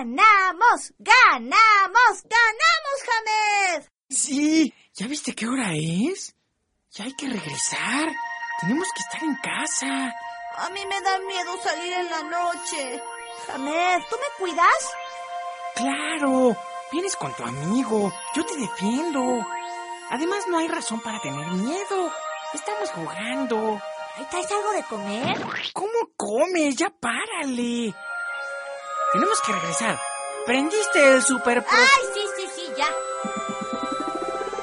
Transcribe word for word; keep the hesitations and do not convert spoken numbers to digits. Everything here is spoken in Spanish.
¡Ganamos! ¡Ganamos! ¡Ganamos, Hamed! Sí, ¿ya viste qué hora es? Ya hay que regresar. Tenemos que estar en casa. A mí me da miedo salir en la noche. Hamed, ¿tú me cuidas? Claro, vienes con tu amigo. Yo te defiendo. Además, no hay razón para tener miedo. Estamos jugando. ¿Ahí traes algo de comer? ¿Cómo comes? Ya párale. Tenemos que regresar. ¿Prendiste el super... ¡Ay, sí!